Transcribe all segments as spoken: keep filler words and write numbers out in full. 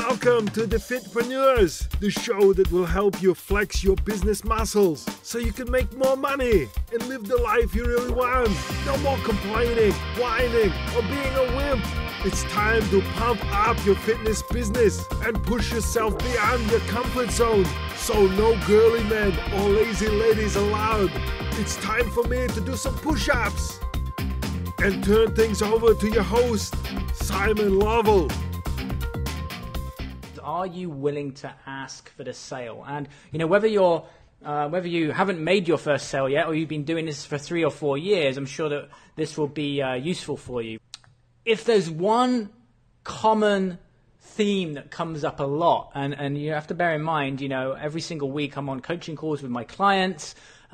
Welcome to the Fitpreneurs, the show that will help you flex your business muscles so you can make more money and live the life you really want. No more complaining, whining, or being a wimp. It's time to pump up your fitness business and push yourself beyond your comfort zone. So no girly men or lazy ladies allowed. It's time for me to do some push-ups and turn things over to your host, Simon Lovell. Are you willing to ask for the sale? And you know, whether you're uh, whether you haven't made your first sale yet, or you've been doing this for three or four years, I'm sure that this will be uh, useful for you. If there's one common theme that comes up a lot, and and you have to bear in mind, you know, every single week I'm on coaching calls with my clients.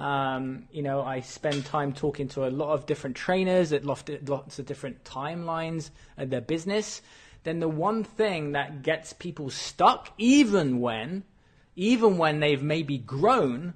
Um, you know, I spend time talking to a lot of different trainers at lots of different timelines of their business. Then the one thing that gets people stuck, even when, even when they've maybe grown,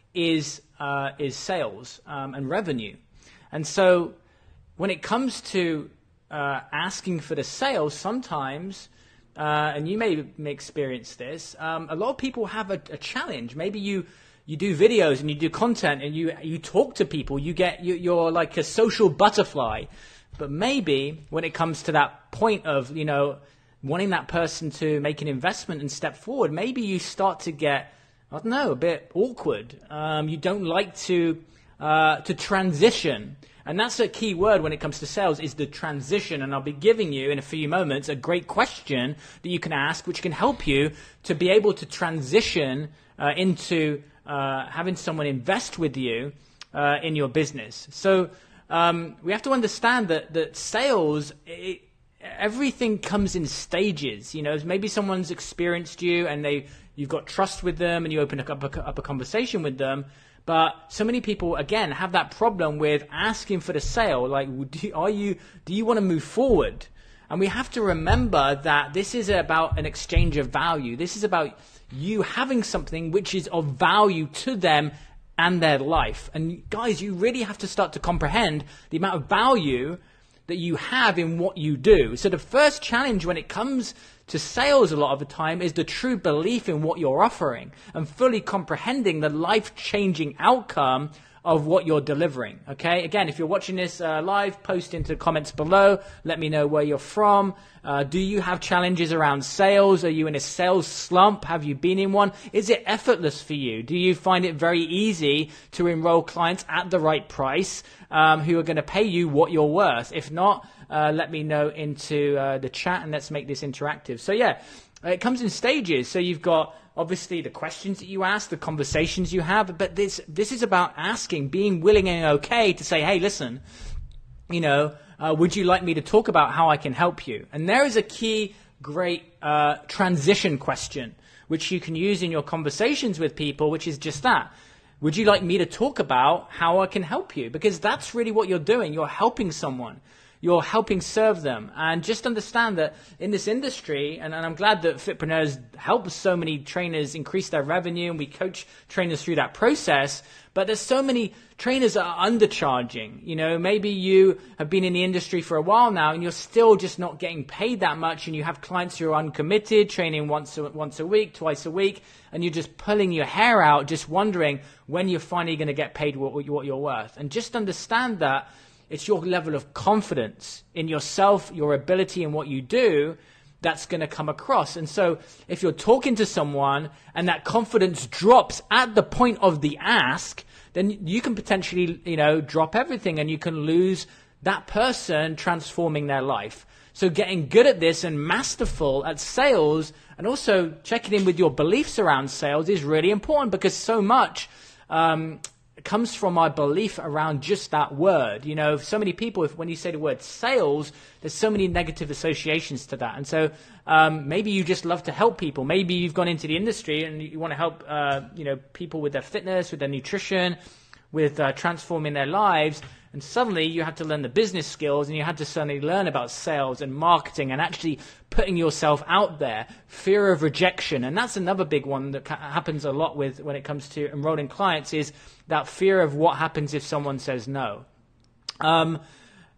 is uh, is sales um, and revenue. And so, when it comes to uh, asking for the sales, sometimes, uh, and you may, may experience this, um, a lot of people have a, a challenge. Maybe you you do videos and you do content and you you talk to people. You get you, you're like a social butterfly. But maybe when it comes to that point of, you know, wanting that person to make an investment and step forward, maybe you start to get, I don't know, a bit awkward. Um, you don't like to uh, to transition. And that's a key word when it comes to sales, is the transition. And I'll be giving you in a few moments a great question that you can ask, which can help you to be able to transition uh, into uh, having someone invest with you uh, in your business. So Um, we have to understand that that sales, it, everything comes in stages. You know, maybe someone's experienced you and they you've got trust with them and you open up a, up a conversation with them. But so many people, again, have that problem with asking for the sale. Like, do you, are you do you want to move forward? And we have to remember that this is about an exchange of value. This is about you having something which is of value to them and their life. And guys, you really have to start to comprehend the amount of value that you have in what you do. So the first challenge when it comes to sales a lot of the time is the true belief in what you're offering and fully comprehending the life-changing outcome of what you're delivering. Okay, again, if you're watching this uh, live, post into the comments below. Let me know where you're from. Uh, do you have challenges around sales? Are you in a sales slump? Have you been in one? Is it effortless for you? Do you find it very easy to enroll clients at the right price um, who are going to pay you what you're worth? If not, uh, let me know into uh, the chat and let's make this interactive. So yeah, it comes in stages. So you've got obviously the questions that you ask, the conversations you have, but this this is about asking, being willing and okay to say, hey, listen, you know, uh, would you like me to talk about how I can help you? And there is a key, great uh, transition question, which you can use in your conversations with people, which is just that. Would you like me to talk about how I can help you? Because that's really what you're doing. You're helping someone. You're helping serve them. And just understand that in this industry, and, and I'm glad that Fitpreneurs helps so many trainers increase their revenue, and we coach trainers through that process, but there's so many trainers that are undercharging. You know, maybe you have been in the industry for a while now and you're still just not getting paid that much, and you have clients who are uncommitted, training once a, once a week, twice a week, and you're just pulling your hair out, just wondering when you're finally going to get paid what, what you're worth. And just understand that it's your level of confidence in yourself, your ability in what you do, that's going to come across. And so if you're talking to someone and that confidence drops at the point of the ask, then you can potentially, you know, drop everything and you can lose that person transforming their life. So getting good at this and masterful at sales, and also checking in with your beliefs around sales, is really important, because so much um, comes from our belief around just that word. You know, so many people, if when you say the word sales, there's so many negative associations to that. And so um, maybe you just love to help people. Maybe you've gone into the industry and you want to help, uh, you know, people with their fitness, with their nutrition, with uh, transforming their lives. And suddenly you had to learn the business skills, and you had to suddenly learn about sales and marketing and actually putting yourself out there. Fear of rejection. And that's another big one that ca- happens a lot with when it comes to enrolling clients, is that fear of what happens if someone says no. Um,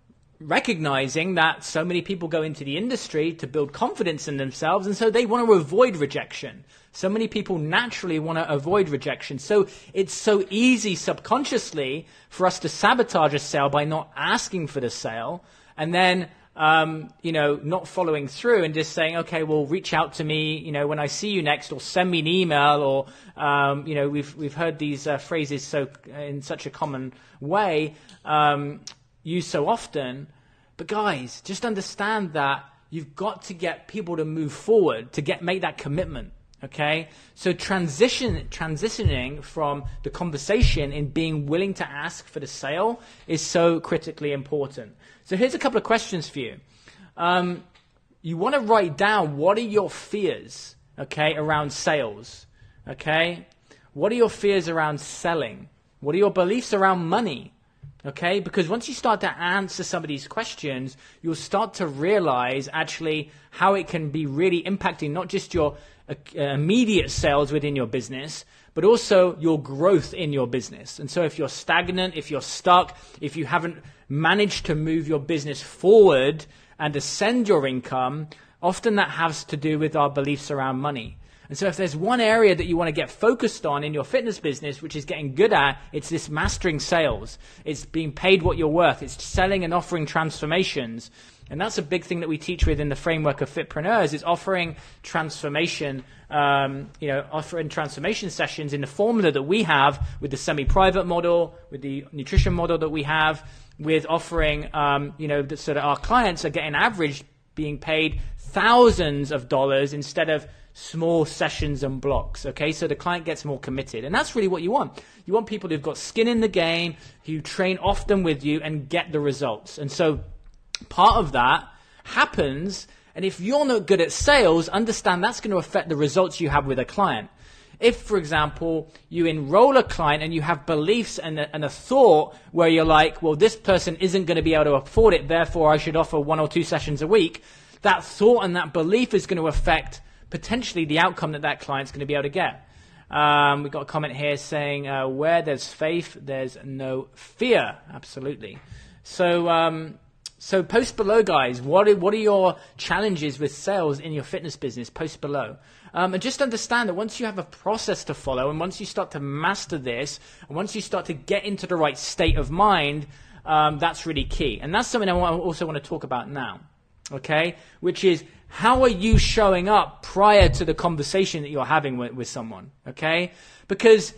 recognizing that so many people go into the industry to build confidence in themselves, and so they want to avoid rejection. So many people naturally want to avoid rejection. So it's so easy subconsciously for us to sabotage a sale by not asking for the sale, and then um, you know, not following through and just saying, okay, well, reach out to me, you know, when I see you next, or send me an email, or um, you know, we've we've heard these uh, phrases so in such a common way, um, used so often. But guys, just understand that you've got to get people to move forward, to get make that commitment. Okay, so transition, transitioning from the conversation in being willing to ask for the sale is so critically important. So here's a couple of questions for you. Um, you want to write down, what are your fears, okay, around sales, okay? What are your fears around selling? What are your beliefs around money? Okay, because once you start to answer some of these questions, you'll start to realize actually how it can be really impacting not just your uh, immediate sales within your business, but also your growth in your business. And so if you're stagnant, if you're stuck, if you haven't managed to move your business forward and ascend your income, often that has to do with our beliefs around money. And so if there's one area that you want to get focused on in your fitness business, which is getting good at, it's this mastering sales. It's being paid what you're worth. It's selling and offering transformations. And that's a big thing that we teach within the framework of Fitpreneurs, is offering transformation, um, you know, offering transformation sessions in the formula that we have with the semi-private model, with the nutrition model that we have, with offering, um, you know, so that our clients are getting average being paid thousands of dollars instead of small sessions and blocks, okay? So the client gets more committed. And that's really what you want. You want people who've got skin in the game, who train often with you and get the results. And so part of that happens, and if you're not good at sales, understand that's going to affect the results you have with a client. If, for example, you enroll a client and you have beliefs and a, and a thought where you're like, well, this person isn't going to be able to afford it, therefore I should offer one or two sessions a week, that thought and that belief is going to affect potentially the outcome that that client's going to be able to get. Um, we've got a comment here saying, uh, where there's faith, there's no fear. Absolutely. So, um, so post below, guys. What are, what are your challenges with sales in your fitness business? Post below. Um, and just understand that once you have a process to follow, and once you start to master this, and once you start to get into the right state of mind, um, that's really key. And that's something I also want to talk about now. Okay, which is, how are you showing up prior to the conversation that you're having with, with someone? Okay, because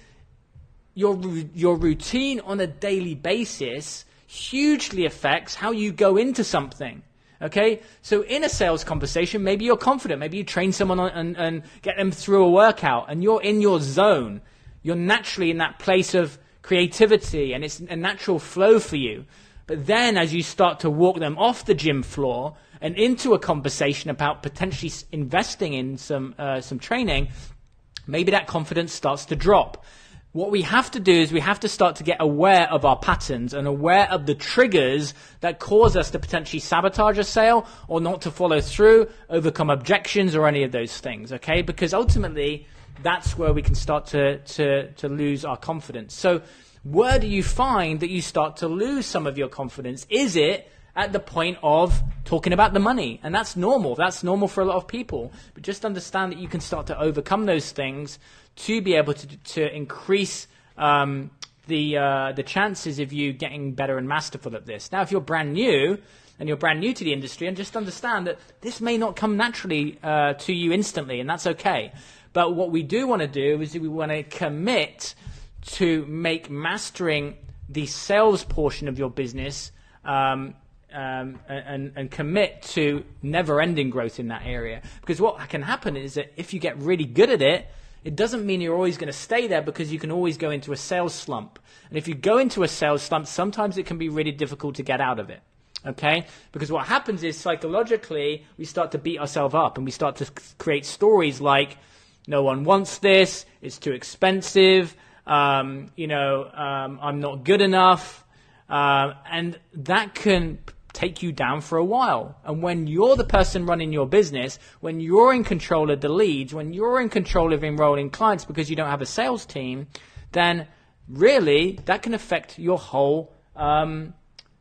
your your routine on a daily basis hugely affects how you go into something. Okay, so in a sales conversation, maybe you're confident, maybe you train someone on, and, and get them through a workout, and you're in your zone. You're naturally in that place of creativity, and it's a natural flow for you. But then as you start to walk them off the gym floor and into a conversation about potentially investing in some uh, some training, maybe that confidence starts to drop. What we have to do is we have to start to get aware of our patterns and aware of the triggers that cause us to potentially sabotage a sale or not to follow through, overcome objections or any of those things, okay? Because ultimately, that's where we can start to, to, to lose our confidence. So where do you find that you start to lose some of your confidence? Is it at the point of talking about the money? And that's normal. That's normal for a lot of people. But just understand that you can start to overcome those things to be able to to increase um, the uh, the chances of you getting better and masterful at this. Now, if you're brand new and you're brand new to the industry, and just understand that this may not come naturally uh, to you instantly, and that's okay. But what we do want to do is we want to commit to make mastering the sales portion of your business um, um, and, and commit to never-ending growth in that area. Because what can happen is that if you get really good at it, it doesn't mean you're always going to stay there, because you can always go into a sales slump. And if you go into a sales slump, sometimes it can be really difficult to get out of it. Okay? Because what happens is psychologically, we start to beat ourselves up and we start to create stories like, no one wants this, it's too expensive, um, you know, um, I'm not good enough. Uh, and that can take you down for a while. And when you're the person running your business, when you're in control of the leads, when you're in control of enrolling clients because you don't have a sales team, then really that can affect your whole um,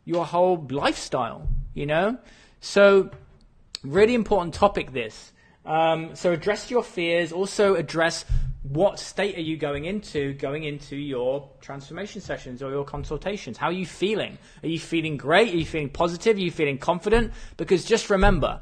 your whole lifestyle, you know? So really important topic, this. Um, so address your fears. Also address what state are you going into, going into your transformation sessions or your consultations. How are you feeling? Are you feeling great? Are you feeling positive? Are you feeling confident? Because just remember,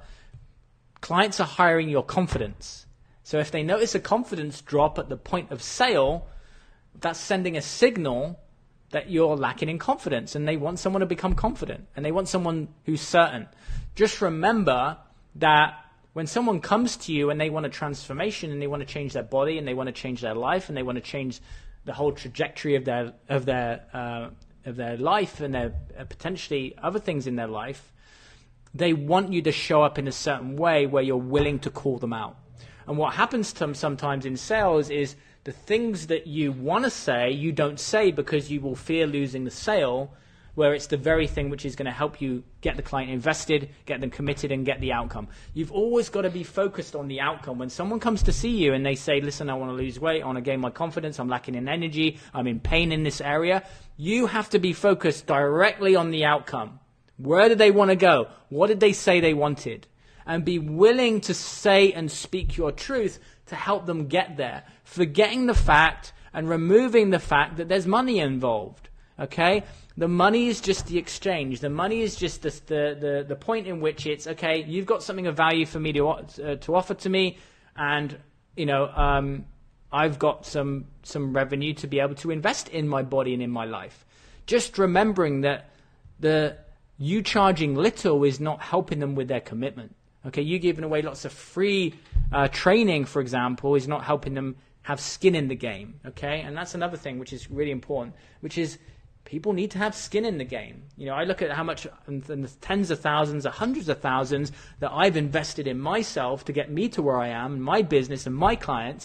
clients are hiring your confidence. So if they notice a confidence drop at the point of sale, that's sending a signal that you're lacking in confidence, and they want someone to become confident, and they want someone who's certain. Just remember that when someone comes to you and they want a transformation and they want to change their body and they want to change their life and they want to change the whole trajectory of their of their uh, of their life and their uh, potentially other things in their life, they want you to show up in a certain way where you're willing to call them out. And what happens to them sometimes in sales is the things that you want to say, you don't say because you will fear losing the sale, where it's the very thing which is going to help you get the client invested, get them committed, and get the outcome. You've always got to be focused on the outcome. When someone comes to see you and they say, listen, I want to lose weight, I want to gain my confidence, I'm lacking in energy, I'm in pain in this area, you have to be focused directly on the outcome. Where did they want to go? What did they say they wanted? And be willing to say and speak your truth to help them get there, forgetting the fact and removing the fact that there's money involved. Okay? The money is just the exchange. The money is just the the the, the point in which it's, okay, you've got something of value for me to uh, to offer to me, and you know um, I've got some some revenue to be able to invest in my body and in my life. Just remembering that the you charging little is not helping them with their commitment. Okay, you giving away lots of free uh, training, for example, is not helping them have skin in the game. Okay, and that's another thing which is really important, which is people need to have skin in the game. You know, I look at how much, and the tens of thousands, or hundreds of thousands that I've invested in myself to get me to where I am, my business and my clients.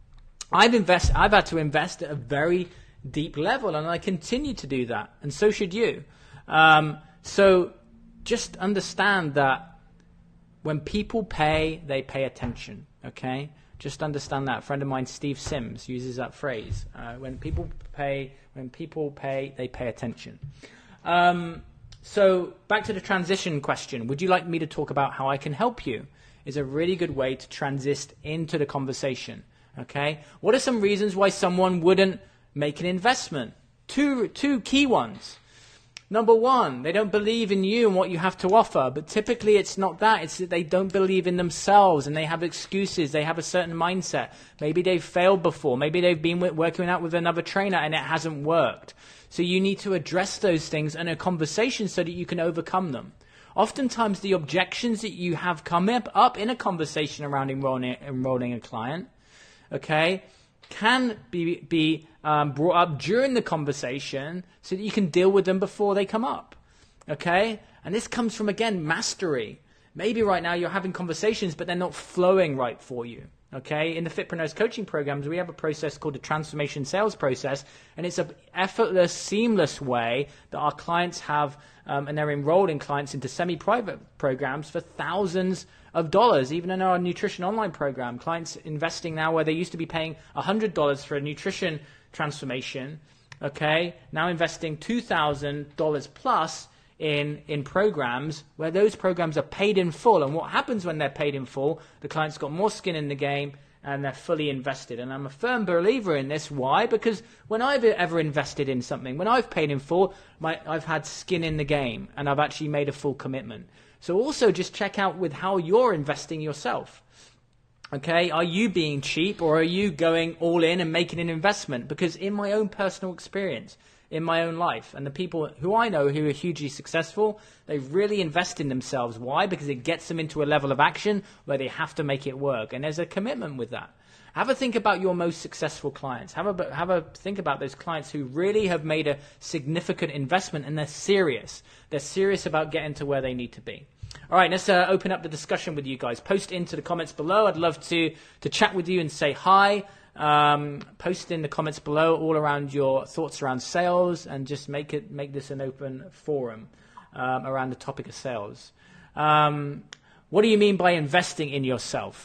I've invest, I've had to invest at a very deep level, and I continue to do that, and so should you. Um, so just understand that when people pay, they pay attention, okay? Just understand that. A friend of mine, Steve Sims, uses that phrase. Uh, when people pay, when people pay, they pay attention. Um, so back to the transition question. Would you like me to talk about how I can help you? Is a really good way to transit into the conversation, okay? What are some reasons why someone wouldn't make an investment? Two, two key ones. Number one, they don't believe in you and what you have to offer, but typically it's not that. It's that they don't believe in themselves and they have excuses. They have a certain mindset. Maybe they've failed before. Maybe they've been working out with another trainer and it hasn't worked. So you need to address those things in a conversation so that you can overcome them. Oftentimes the objections that you have come up, up in a conversation around enrolling, enrolling a client, okay, can be, be um, brought up during the conversation so that you can deal with them before they come up, okay? And this comes from, again, mastery. Maybe right now you're having conversations, but they're not flowing right for you, okay? In the Fitpreneurs coaching programs, we have a process called the transformation sales process, and it's an effortless, seamless way that our clients have, um, and they're enrolling clients into semi-private programs for thousands of dollars. Even in our nutrition online program, clients investing now where they used to be paying one hundred dollars for a nutrition transformation, okay, now investing two thousand dollars plus in in programs where those programs are paid in full. And what happens when they're paid in full? The client's got more skin in the game and they're fully invested. And I'm a firm believer in this. Why? Because when I've ever invested in something, when I've paid in full, my, I've had skin in the game and I've actually made a full commitment. So also just check out with how you're investing yourself. Okay, are you being cheap or are you going all in and making an investment? Because in my own personal experience, in my own life, and the people who I know who are hugely successful, they really invest in themselves. Why? Because it gets them into a level of action where they have to make it work. And there's a commitment with that. Have a think about your most successful clients. Have a, have a think about those clients who really have made a significant investment and they're serious. They're serious about getting to where they need to be. All right, let's uh, open up the discussion with you guys. Post into the comments below. I'd love to, to chat with you and say hi. Um, post in the comments below all around your thoughts around sales and just make it make this an open forum um, around the topic of sales. Um, what do you mean by investing in yourself?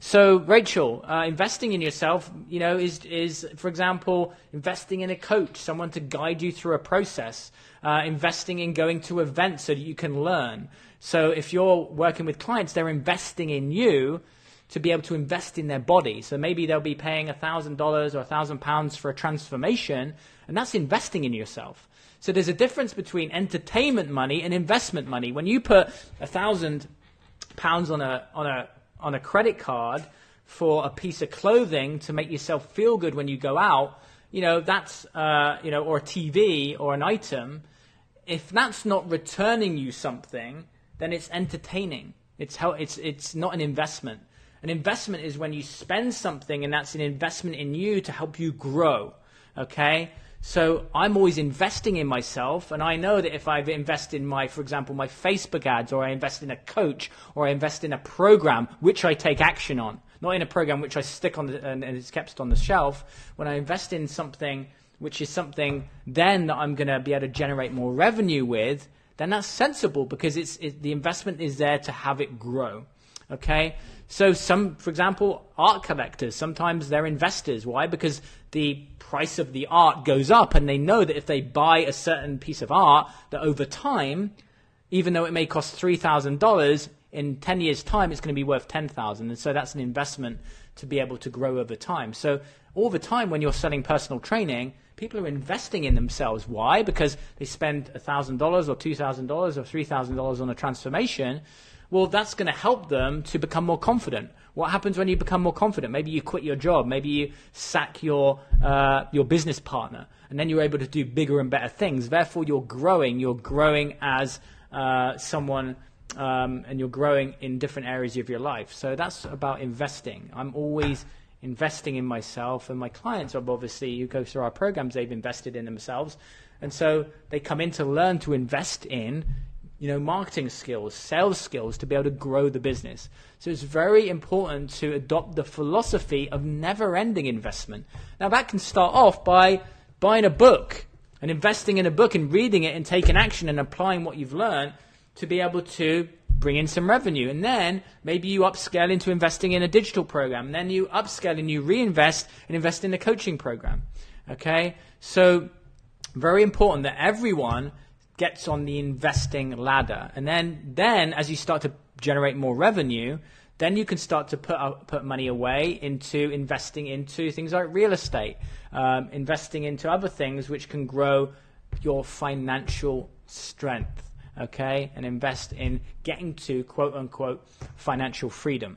So, Rachel, uh, investing in yourself, you know, is, is, for example, investing in a coach, someone to guide you through a process, uh, investing in going to events so that you can learn. So if you're working with clients, they're investing in you to be able to invest in their body. So maybe they'll be paying one thousand dollars or one thousand pounds for a transformation, and that's investing in yourself. So there's a difference between entertainment money and investment money. When you put one thousand pounds on a on a on a credit card for a piece of clothing to make yourself feel good when you go out, you know, that's uh, you know, or a T V or an item. If that's not returning you something, then it's entertaining. It's how it's it's not an investment. An investment is when you spend something and that's an investment in you to help you grow. Okay? So I'm always investing in myself, and I know that if I invest in my, for example, my Facebook ads, or I invest in a coach, or I invest in a program which I take action on, not in a program which I stick on the, and, and it's kept on the shelf. When I invest in something which is something then that I'm going to be able to generate more revenue with, then that's sensible, because it's it, the investment is there to have it grow. Okay, so some, for example, art collectors, sometimes they're investors. Why? Because the price of the art goes up, and they know that if they buy a certain piece of art, that over time, even though it may cost three thousand dollars, in ten years' time, it's going to be worth ten thousand dollars. And so that's an investment to be able to grow over time. So all the time when you're selling personal training, people are investing in themselves. Why? Because they spend one thousand dollars or two thousand dollars or three thousand dollars on a transformation. Well, that's going to help them to become more confident. What happens when you become more confident? Maybe you quit your job. Maybe you sack your uh, your business partner, and then you're able to do bigger and better things. Therefore, you're growing. You're growing as uh, someone, um, and you're growing in different areas of your life. So that's about investing. I'm always investing in myself, and my clients are obviously, who go through our programs, they've invested in themselves, and so they come in to learn to invest in, you know, marketing skills, sales skills, to be able to grow the business. So it's very important to adopt the philosophy of never-ending investment. Now that can start off by buying a book and investing in a book and reading it and taking action and applying what you've learned to be able to bring in some revenue. And then maybe you upscale into investing in a digital program. And then you upscale and you reinvest and invest in a coaching program. Okay? So very important that everyone gets on the investing ladder. And then, then as you start to generate more revenue, then you can start to put uh, put money away into investing into things like real estate, um, investing into other things which can grow your financial strength, okay? And invest in getting to, quote unquote, financial freedom.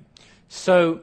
So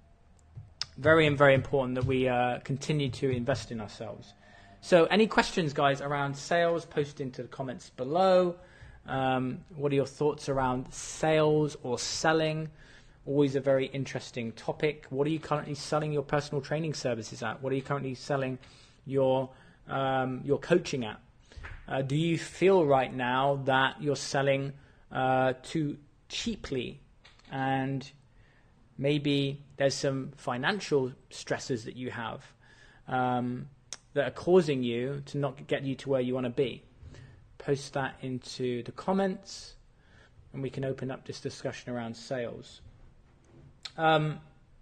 very, very important that we uh, continue to invest in ourselves. So any questions, guys, around sales, post into the comments below. Um, what are your thoughts around sales or selling? Always a very interesting topic. What are you currently selling your personal training services at? What are you currently selling your, um, your coaching at? Uh, do you feel right now that you're selling uh, too cheaply, and maybe there's some financial stresses that you have Um, that are causing you to not get you to where you want to be? Post that into the comments, and we can open up this discussion around sales. Um,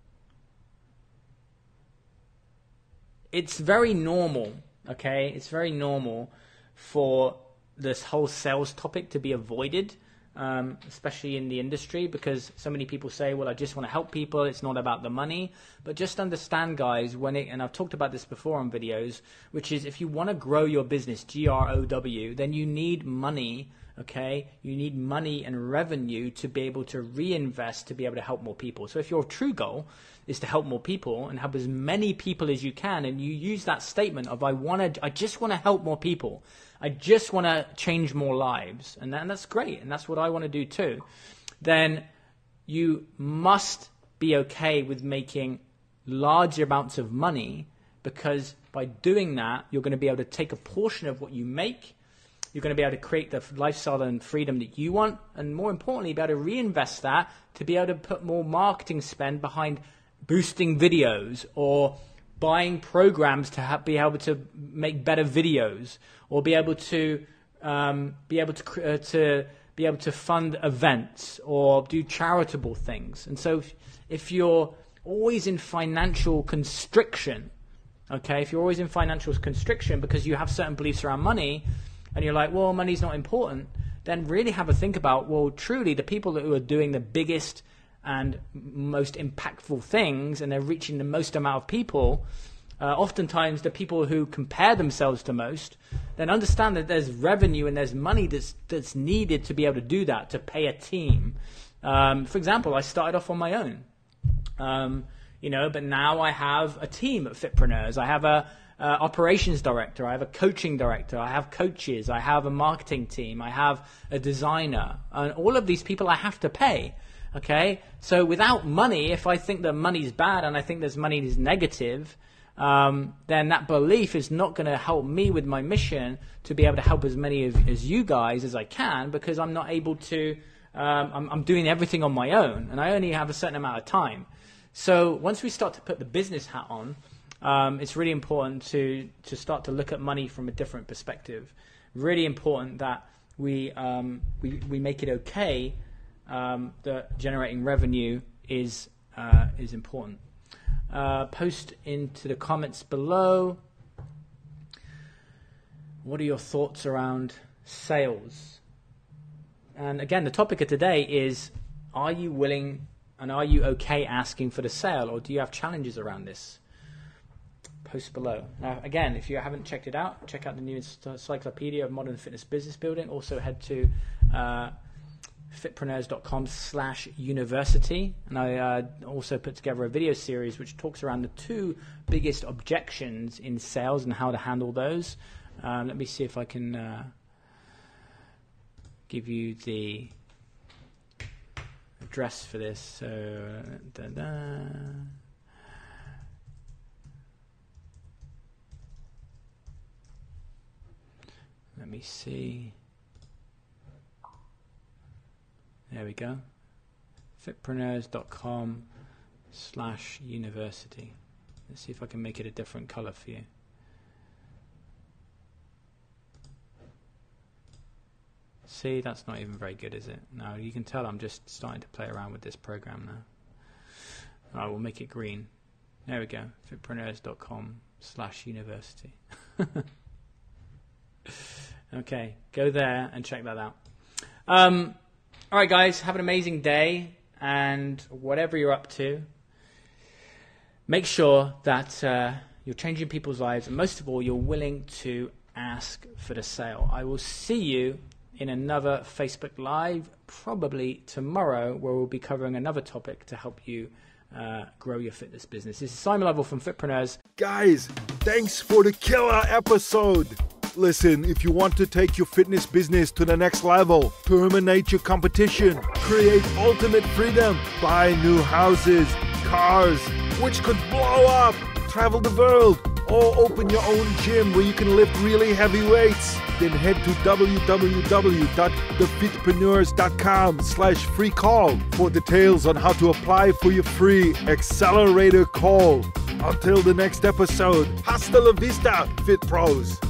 it's very normal, okay? It's very normal for this whole sales topic to be avoided, um, especially in the industry, because so many people say, well, I just want to help people, it's not about the money. But just understand, guys, when it, and I've talked about this before on videos, which is if you want to grow your business, G R O W, then you need money, okay? You need money and revenue to be able to reinvest, to be able to help more people. So if your true goal is to help more people and help as many people as you can, and you use that statement of, I want to, I just want to help more people, I just want to change more lives, and, that, and that's great, and that's what I want to do too, then you must be okay with making large amounts of money, because by doing that, you're going to be able to take a portion of what you make, you're going to be able to create the lifestyle and freedom that you want, and more importantly, be able to reinvest that to be able to put more marketing spend behind boosting videos, or buying programs to have, be able to make better videos, or be able to um, be able to uh, to be able to fund events or do charitable things. And so, if, if you're always in financial constriction, okay, if you're always in financial constriction because you have certain beliefs around money and you're like, well, money's not important, then really have a think about, well, truly the people who are doing the biggest and most impactful things and they're reaching the most amount of people, uh, oftentimes the people who compare themselves to most, then understand that there's revenue and there's money that's that's needed to be able to do that, to pay a team. Um, for example, I started off on my own, um, you know, but now I have a team at Fitpreneurs. I have a uh, operations director. I have a coaching director. I have coaches. I have a marketing team. I have a designer. And all of these people I have to pay. Okay, so without money, if I think that money is bad and I think there's money is negative, um, then that belief is not going to help me with my mission to be able to help as many of as you guys as I can, because I'm not able to. Um, I'm, I'm doing everything on my own, and I only have a certain amount of time. So once we start to put the business hat on, um, it's really important to to start to look at money from a different perspective. Really important that we um, we we make it okay. Um, that generating revenue is uh, is important. Uh, post into the comments below. What are your thoughts around sales? And again, the topic of today is: are you willing and are you okay asking for the sale, or do you have challenges around this? Post below. Now, again, if you haven't checked it out, check out the new Encyclopedia of Modern Fitness Business Building. Also, head to uh, fitpreneurs.com slash university, and I uh, also put together a video series which talks around the two biggest objections in sales and how to handle those. Um, let me see if I can uh, give you the address for this. So, da, da. Let me see. There we go. Fitpreneurs.com slash university. Let's see if I can make it a different color for you. See, that's not even very good, is it? No, you can tell I'm just starting to play around with this program now. All right, we'll make it green. There we go. Fitpreneurs.com slash university. Okay, go there and check that out. Um, All right, guys, have an amazing day, and whatever you're up to, make sure that uh, you're changing people's lives, and most of all, you're willing to ask for the sale. I will see you in another Facebook Live, probably tomorrow, where we'll be covering another topic to help you uh, grow your fitness business. This is Simon Lovell from Fitpreneurs. Guys, thanks for the killer episode. Listen, if you want to take your fitness business to the next level, terminate your competition, create ultimate freedom, buy new houses, cars, which could blow up, travel the world, or open your own gym where you can lift really heavy weights, then head to www.thefitpreneurs.com slash free call for details on how to apply for your free accelerator call. Until the next episode, hasta la vista, Fit Pros.